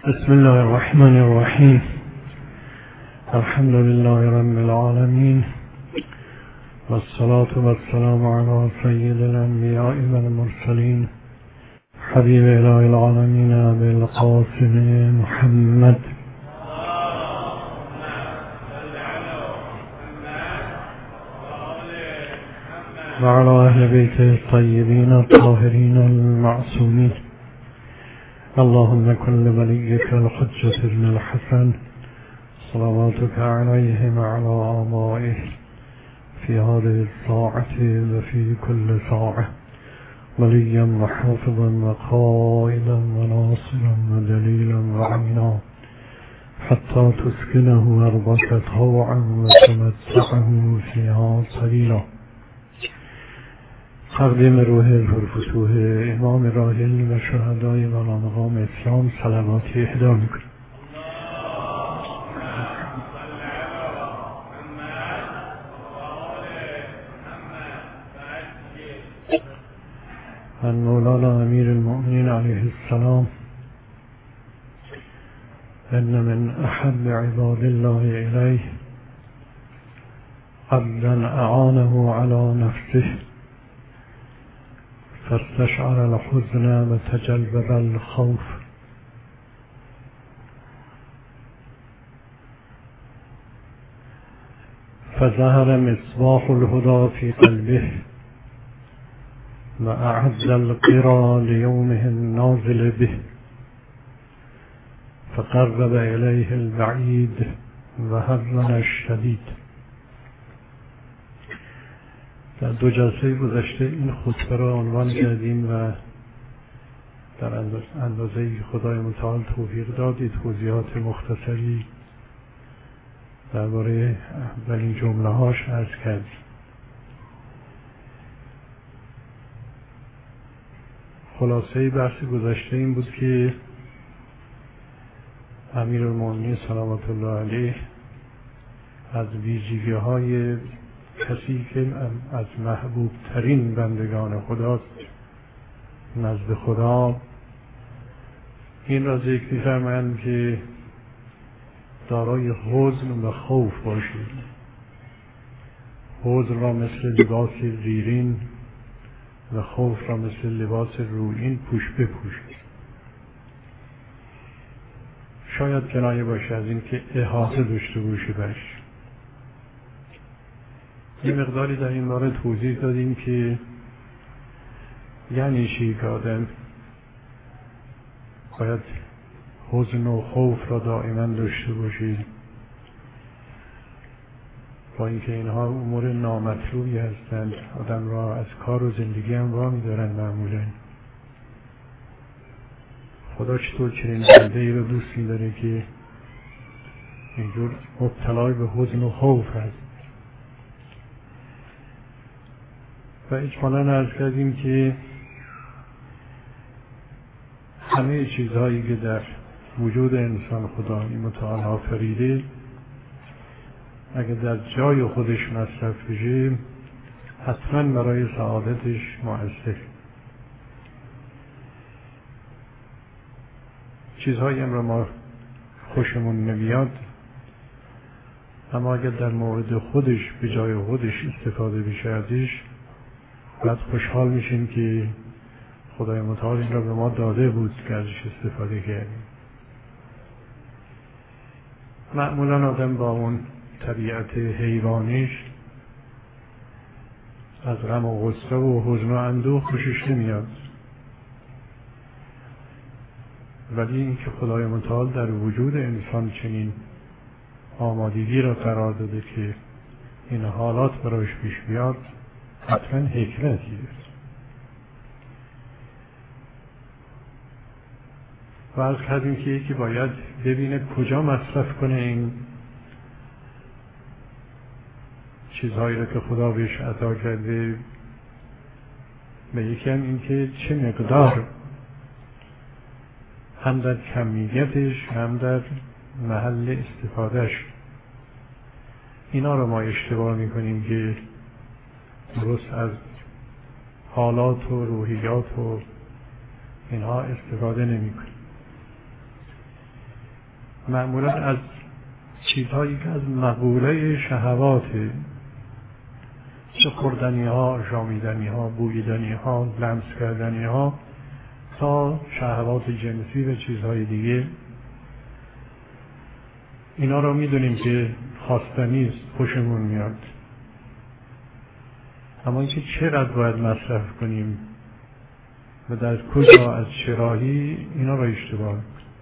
بسم الله الرحمن الرحیم. الحمد لله رب العالمین والصلاة والسلام علی سید الانبیاء والمرسلین حبیب اله العالمین ابی القاسم محمد و علی اهل بیت الطیبین الطاهرین المعصومین. اللهم كن وليك الحجة ابن الحسن صلواتك عليه وعلى آبائه في هذه الساعة وفي كل ساعة وليا وحافظا وقائدا وناصرا ودليلا وعينا حتى تسكنه أرضك طوعا وتمتعه فيها طويلا. تقدیم روح پرفتوح امام راحل و شهدای والا مقام اسلام صلواتی اهدا میکنم. عن مولانا امیر المؤمنین علیه السلام ان من احب عباد الله الیه عبدا اعانه علی نفسه فاستشعر الحزن وتجلبب الخوف فظهر مصباح الهدى في قلبه وأعد القرى ليومه النازل به فقرب إليه البعيد وهرن الشديد. در دو جلسه گذشته این خطبه را عنوان کردیم و در اندازه‌ای خدای متعال توفیق دادید توضیحات مختصری درباره اولین جمله‌هاش عرض کردیم. خلاصه بحث گذشته این بود که امیرالمومنین صلوات الله علیه از ویژگی‌های کسی که از محبوب ترین بندگان خداست نزد خدا این را ذکر می‌فرمایند که دارای حزن و خوف باشید. حزن را مثل لباس زیرین و خوف را مثل لباس رویین پوش بپوشید. شاید کنایه باشه از این که احاطه داشته باشه برش. یه مقداری در این باره توضیح دادیم که یعنی چی که آدم باید حزن و خوف را دائما داشته باشه، با اینکه اینها امور نامطلوبی هستند، آدم را از کار و زندگی هم وامی دارن. معمولا خدا چطور چنین بنده ای را دوست می‌داره که اینجور مبتلای به حزن و خوف هست. و اجمالاً عرض کردیم که همه چیزهایی که در وجود انسان خدای متعال آفریده اگر در جای خودش مصرف بشه حتما برای سعادتش مؤثر. چیزهایی هم را ما خوشمون نمیاد، اما اگر در مورد خودش به جای خودش استفاده بشه ازش بعد خوشحال میشیم که خدای متعال این را به ما داده بود که ازش استفاده کردیم. معمولا آدم با اون طبیعت حیوانیش از غم و غصه و حزن و اندوه خوشش نمیاد، ولی اینکه خدای متعال در وجود انسان چنین آمادگی را قرار داده که این حالات برایش پیش بیاد حتما حکمتی است. و عرض کردیم که یکی باید ببینه کجا مصرف کنه این چیزهایی را که خدا بهش عطا کرده، و یکی هم این که چه مقدار هم در کمیتش هم در محل استفادهش. اینا را ما اشتباه میکنیم که درست از حالات و روحیات و اینها استفاده نمی کنیم. معمولا از چیزهایی که از مقوله شهواته، چه خوردنی ها، شامیدنی ها، بوییدنی ها، لمس کردنی ها، تا شهوات جنسی و چیزهای دیگه، اینا رو میدونیم که خواستنی است، خوشمون میاد. اما اینکه چقدر باید مصرف کنیم و در کجا، از چه راهی، اینا رو اشتباه.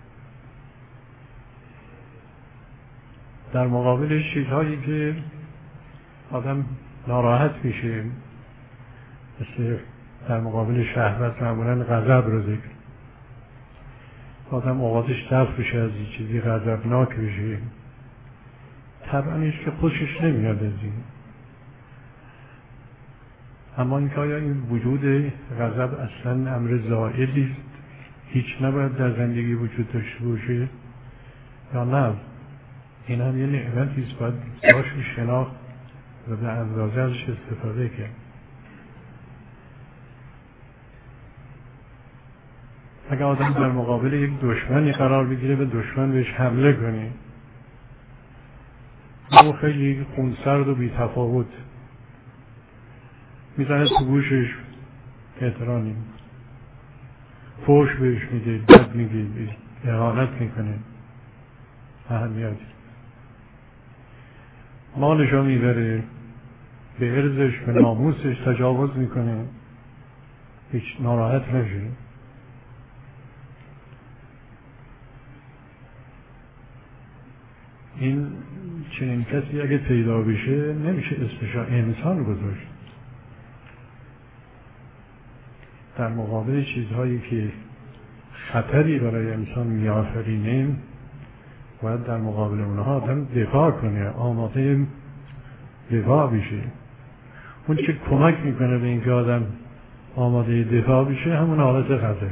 در مقابلش چیزهایی که آدم ناراحت میشه، مثل در مقابل شهوت معمولا غضب رو ذکر، آدم اوقاتش دفع بشه از این چیزی، غضبناک بشه، طبعا ایش که خوشش نمیاد از این. اما اینکه آیا این وجود غضب اصلا امر زائدی است، هیچ نباید در زندگی وجود داشته باشه یا نه؟ این هم یه نعمتی است، باید باش شناخت و به اندازه ازش استفاده کرد. اگر آدم در مقابل یک دشمنی قرار بگیره و دشمن بهش حمله کنه، او خیلی خونسرد و بی‌تفاوت میزنه تو گوشش، احترامی فحش بهش میده، بد میگه، اهانت میکنه، اهمیتی مالشو میبره، به عرضش، به ناموسش تجاوز میکنه، هیچ ناراحت نشه. این چنین کسی اگه پیدا بشه نمیشه اسمش انسان گذاشت. در مقابل چیزهایی که خطری برای انسان میآفرینه باید در مقابل اونها آدم دفاع کنه، آماده دفاع بشه. اون چه کمک میکنه به اینکه آدم آماده دفاع بشه همون حالت غضب.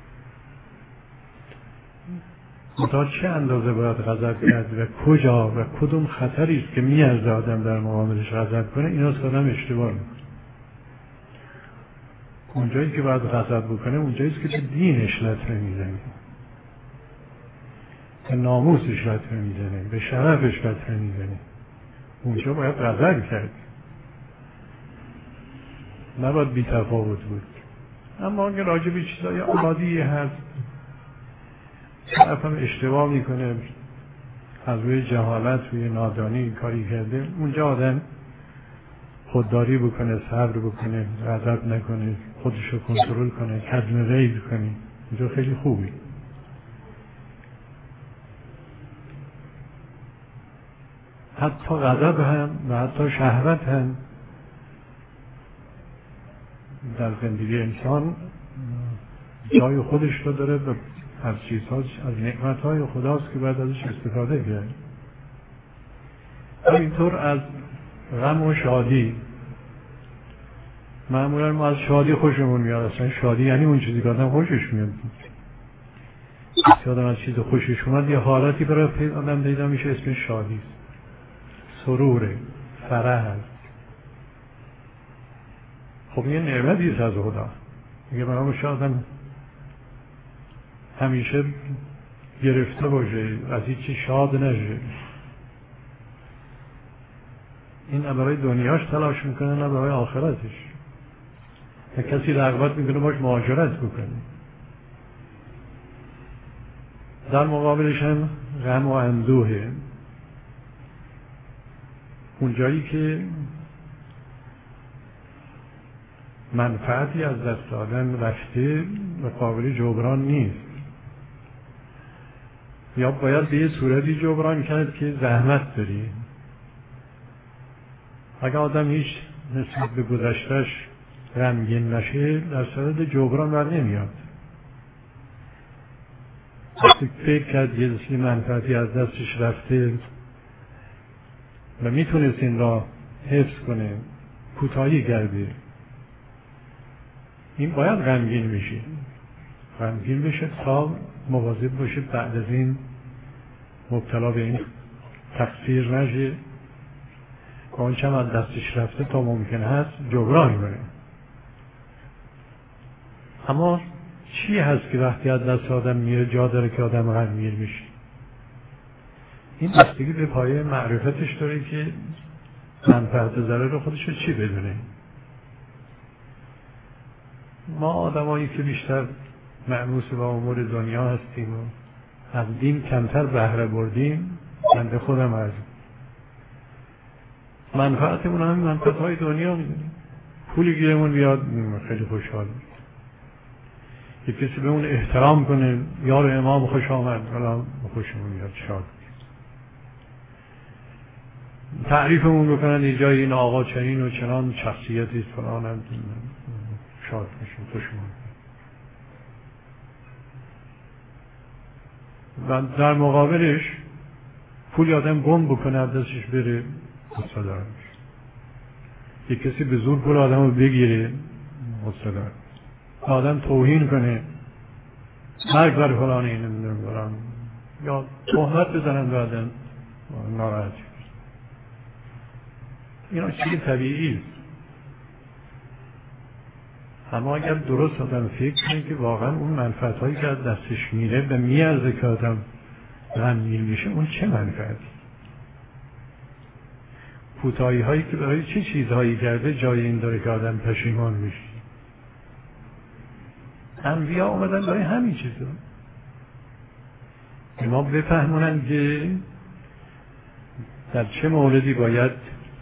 تا چه اندازه باید غضب کرد و کجا و کدوم خطری است که میارزه آدم در مقابلش غضب کنه، اینا آدم اشتباه میکنه. اونجایی که باید غضب بکنه اونجایی است که به دینش لطمه میزنه، به ناموسش لطمه میزنه، به شرفش لطمه میزنه. اونجا باید غضب کرد، نباید بی تفاوت بود. اما اگر راجع به چیزای عادی هست، طرف هم اشتباه میکنه، از روی جهالت، روی نادانی کاری کرده، اونجا آدم خودداری بکنه، صبر بکنه، غضب نکنه، خودش رو کنترل کنه، کظم غیظ کنه، اینجا خیلی خوبه. حتی غضب هم و حتی شهوت هم در زندگی انسان جای خودش رو داره و از چیزها، از نعمتهای خداست که باید ازش استفاده کرد. همینطور از غم و شادی، معمولا ما از شادی خوشمون میاد. اصلا شادی یعنی اون چیزی که آدم خوشش میاد. آدم از چیز خوشش اومد، یه حالتی برای آدم پیدا میشه اسمش شادی است، سروره، فرح است. خب یه نعمتی است از خدا. میگه برای آدم همیشه گرفته باشه، از هیچی شاد نشه. این نه برای دنیاش تلاش میکنه نه برای آخرتش. کسی رغبت میکنه باش مهاجرت بکنه. در مقابلش هم غم و اندوهه، اونجایی که منفعتی از دست دادن رفته و قابل جبران نیست، یا باید به یه صورتی جبران کرد که زحمت داری. اگر آدم هیچ نسبت به گذشتهش غمگین نشه، در صورت جبران بر نمیاد. وقتی فکر کرد یه دستی منفعتی از دستش رفته و میتونست این را حفظ کنه، کوتاهی کرده، این باید غمگین بشه. غمگین بشه تا مواظب باشه بعد از این مبتلا به این تقصیر نشه، آنچه هم از دستش رفته تا ممکن هست جبران کنه. اما چی هست که وقتی از دست آدم میره جا داره که آدم غمگین میشه؟ این بستگی به پایه معرفتش داره که منفعت ضرر خودش رو چی بدونه. ما آدمایی که بیشتر مأنوس با امور دنیا هستیم و از دین کمتر بهره بردیم، بنده خودم از منفعتمون همین منفعت‌های دنیا میدونیم. پولی گیرمون بیاد خیلی خوشحال میشیم، یک کسی به اون احترام کنه، یار امام خوش آمد، الان خوشمون میاد، شاد تعریفمون بکنن یه جای این آقا چنین و چنان شخصیتی است فلان، شاد میشیم، خوشمون. و در مقابلش پول آدم گم بکنه از دستش بره، غصه دار میشه. یک کسی به زور پول آدم رو بگیره، غصه دار. آدم توهین کنه، مرگ بر فلان اینه نمیدونم، یا تهمت بزنن بعداً ناراحت. اینا چیزی طبیعی است. اما اگر درست آدم فکر کنه که واقعا اون منفعت هایی که از دستش میره و میارزه که آدم غمگین میشه، اون چه منفعتی؟ کوتاهی هایی که برای چه چیزهایی کرده جای این داره که آدم پشیمان میشه؟ انبیا اومدن برای همین چیزا که ما بفهمونن که در چه موردی باید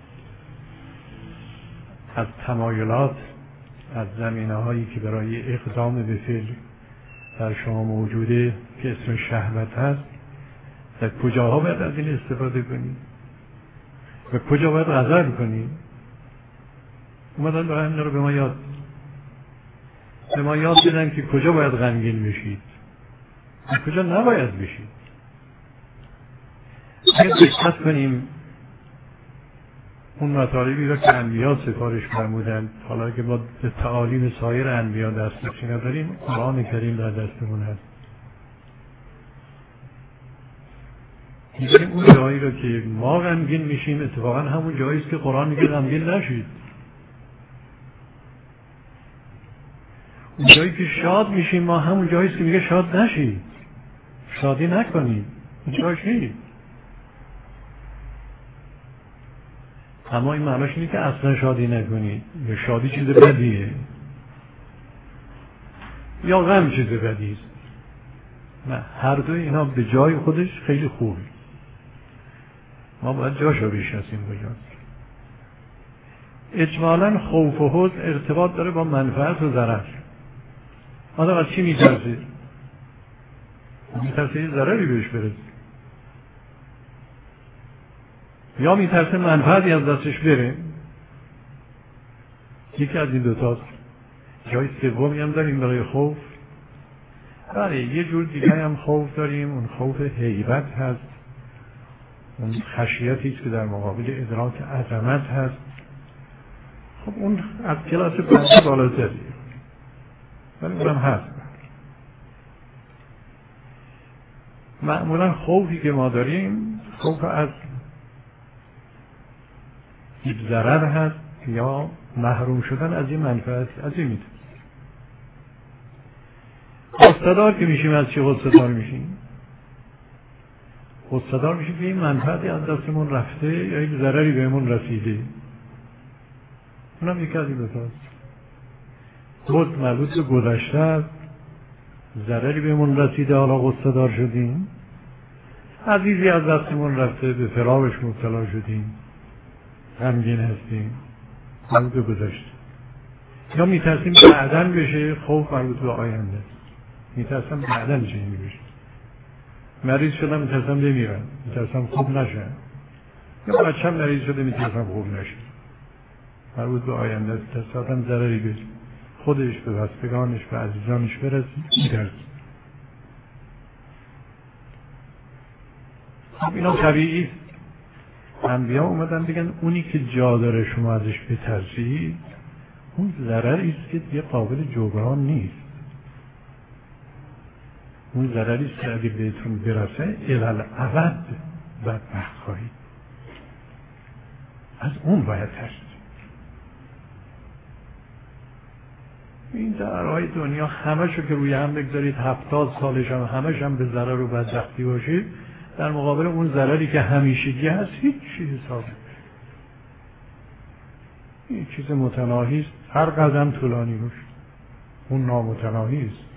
از تمایلات، از زمینه هایی که برای اقدام به فعل در شما موجوده که اسم شهوت هست، در کجاها باید از این استفاده کنید و کجا باید غضب کنید. اومدن برای همین رو به ما یاد بدن که کجا باید غمگین بشید و کجا نباید بشید. اگر دقت کنیم اون مطالبی را که انبیا سفارش فرمودند، حالا که ما به تعالیم سایر انبیا دسترسی نداریم، قرآن کریم در دستمون هست، می‌بینیم اون جایی را که ما غمگین میشیم اتفاقا همون جایی است که قرآن میگه غمگین نشید. اون جایی که شاد میشیم ما همون جایی است که میگه شاد نشید، شادی نکنید، اون جایش نیست. اما این معناش اینه که اصلا شادی نکنید، یا شادی چیز بدیه یا غم چیز بدی است. نه، هر دو اینا به جای خودش خیلی خوبه. ما باید جاشو بشناسیم کجاست. اجمالاً خوف و حزن ارتباط داره با منفعت و ضرر. آدم از چی میترسه؟ میترسه یه ضرری بهش برسه، یا میترسه منفعتی از دستش بره. یکی از این دوتاست. جای سومی هم داریم برای خوف. بله، یه جور دیگه هم خوف داریم، اون خوف هیبت هست، اون خشیتی که در مقابل ادراک عظمت هست. خب اون از کلاس بنده بالاتریه، ولی اونم هست. معمولا خوفی که ما داریم خوف از ضرر هست یا محروم شدن از این منفعت. از این میتونیم غصه‌دار که میشیم. از چی غصه‌دار میشیم؟ غصه‌دار میشیم که این منفعتی از دستمون رفته یا یک ضرری بهمون رسیده. اونم یکی از این دوتاست. خود مربوط به گذشته است، ضرری بهمون رسیده، حالا غصه‌دار شدیم. عزیزی از دستمون رفته، به فراقش مبتلا شدیم، غمگین هستیم، مربوط به گذشته. یا میترسیم بعداً بشه، خوف مربوط به آینده، میترسم بعداً چنین بشه. مریض شدم میترسم بمیرم، میترسم خوب نشم. یا بچه‌م مریض شده میترسم خوب نشه، مربوط به آینده است. ترسم ضرری به خودش، به بستگانش، به عزیزانش برسه، میترسم. خب اینا طبیعی است. انبیا اومدن بگن اونی که جا داره شما ازش بترسید، اون ضرری است که دیگه قابل جبران نیست. اون ضرری است که اگه بهتون برسه الالعبد بدبخت خواهید. از اون باید ترسید. این ضررهای دنیا همه شو که روی هم بگذارید 70 سالش هم همش هم به ضرر و بدبختی باشه، در مقابل اون ضرری که همیشگی هست هیچ چیزی حساب نمیشه. این چیز متناهی است، هر قدم طولانی باشه اون نامتناهی است.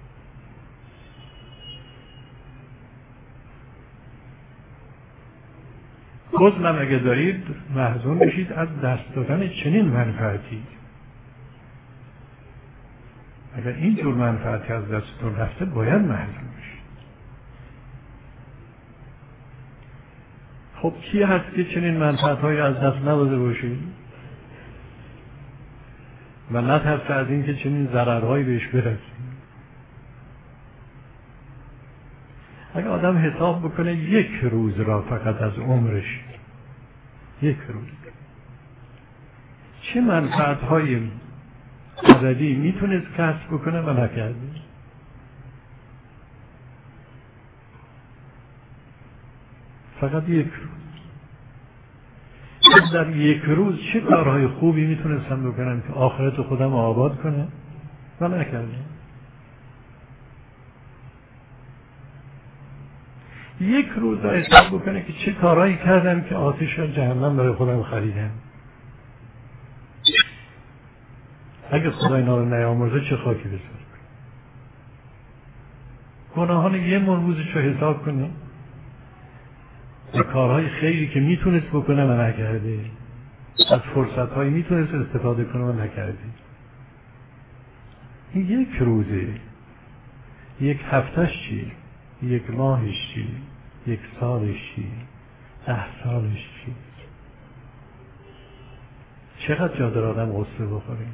حزنم اگه دارید محزون بشید از دست دادن چنین منفعتی. اگر این جور منفعتی از دستتون رفته باید محزون بشید. خب کی هست که چنین منفعت‌هایی از دست نداده باشید و نترسه از این که چنین ضررهایی بهش برسید؟ اگر آدم حساب بکنه یک روز را فقط از عمرش، یک روز، چه منفعت‌های عددی میتونست کسب بکنه و نکرده؟ فقط یک روز. در یک روز چه کارهای خوبی میتونستم بکنم که آخرت خودم آباد کنه و نکرده؟ یک روز را حساب بکنه که چه کارهایی کردم که آتش و جهنم برای خودم خریدم. اگه خدا اینا رو نیامرزه چه خاکی بسازه. گناهان یه روزش رو حساب کنه و کارهای خیری که میتونست بکنه و نکرده، از فرصتهایی میتونست استفاده کنه و نکرده. این یک روزه، یک هفتهش چی؟ یک ماهش چی؟ یک سالش چی؟ 10 سالش چی؟ چقدر جا داره آدم غصه بخوره؟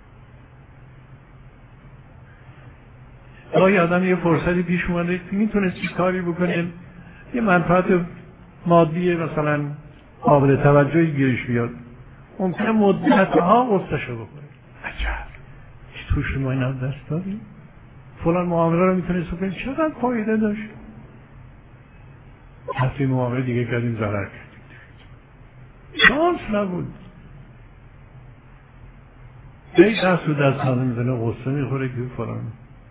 گاهی آدم یه فرصتی پیش اومده میتونست چی کاری بکنه، یه منفعت مادی مثلا قابل توجهی گیرش بیاد، ممکنه مدتها غصه‌شو بخوره. عجب چی توش ما این از دست داریم؟ فلان معامله رو میتونست بکنیم، چقدر فایده داشت. حتی معامله دیگه کردیم ضرر کردیم، شانس نبود. یک دست رو دست نده میزنه غصه میخوره که فلان.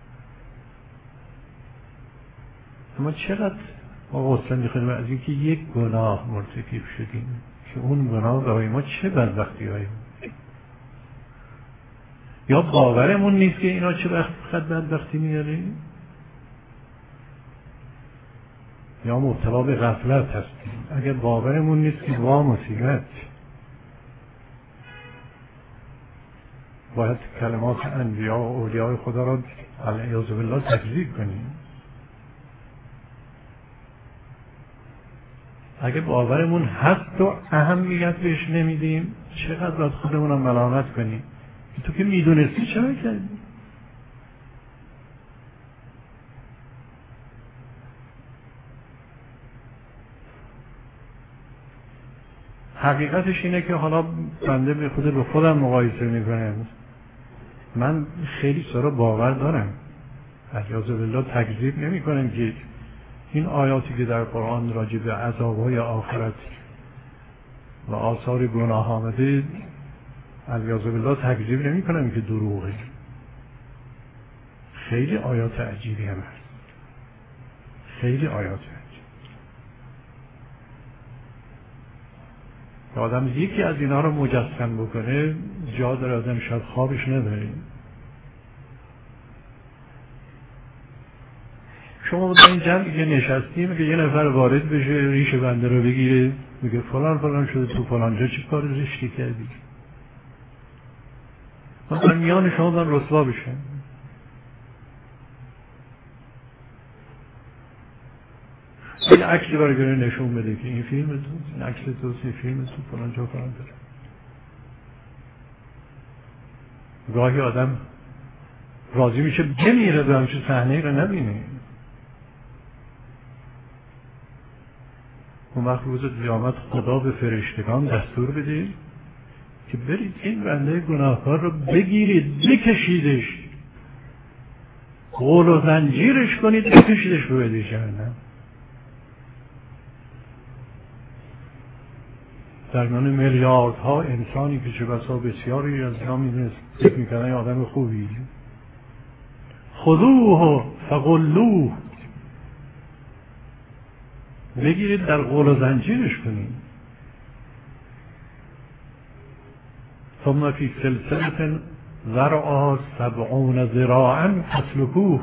اما چقدر ما غصه میخوریم از اینکه یک گناه مرتکب شدیم که اون گناه برای ما چه بدبختی هایی یا باورمون نیست که اینا چه وقت بدبختی میاره، یا مبتلا به غفلت هستیم. اگر باورمون نیست که وا مصیبت، باید کلمات انبیا و اولیاء خدا را علیه بالله تکذیب کنیم. اگه باورمون هست و اهمیت بهش نمیدیم، چقدر باید خودمون ملامت کنیم تو که میدونستی چرا کردی؟ حقیقتش اینه که حالا بنده به خودم مقایسه میکنم. من خیلی سارا باور دارم، علیاذ بالله تکذیب نمی کنم که این آیاتی که در قرآن راجع به عذاب‌های آخرت و آثار گناه آمده، علیاذ بالله تکذیب نمی کنم که دروغه. خیلی آیات عجیبی هم هست، خیلی آیات عجیب. آدم یکی از اینا رو مجسم بکنه جا داره، آدم شاید خوابش نداره. شما در این جمعی که نشستیم میگه یه نفر وارد بشه ریش بنده رو بگیره میگه فلان فلان شده، تو فلان جا چی کار زشتی کردی، مثلا میان شما من رسوا بشن. این عکسی برای نشون بده که این فیلم تو، این عکس تو، این فیلم تو فلان جا فلان داره. گاهی آدم راضی میشه بمیره به همچه صحنه‌ای رو نبینه. اون وقت روز قیامت خدا به فرشتگان دستور بده که برید این بنده گناهکار رو بگیرید بکشیدش، غول و زنجیرش کنید بکشیدش رو بده جهنم. در میان میلیاردها انسانی که چه بسا بسیاری از اینا میدونست فکر میکنن آدم خوبی، خذوه فغلوه، بگیرید در قول و زنجیرش کنید. ثم فی سلسلة ذرعها 70 ذراعا فاسلکوه.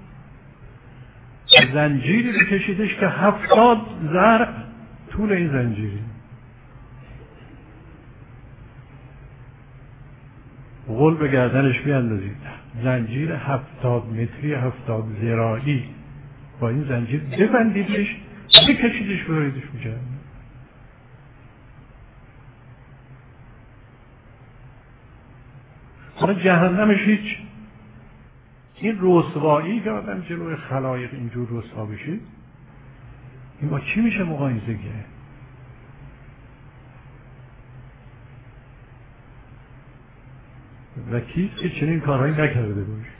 زنجیری بکشیدش که 70 ذرع طول این زنجیری. غل به گردنش بیاندازید. زنجیر 70 متری 70 ذراعی با این زنجیر ببندیدش، بکشیدش ببریدش میشه. حالا جهنمش هیچ. این رسوایی که آدم جلوی خلایق اینجور رسوا بشه، این با چی میشه مقایسه کرد؟ و کیست که چنین کارهایی نکرده باشه؟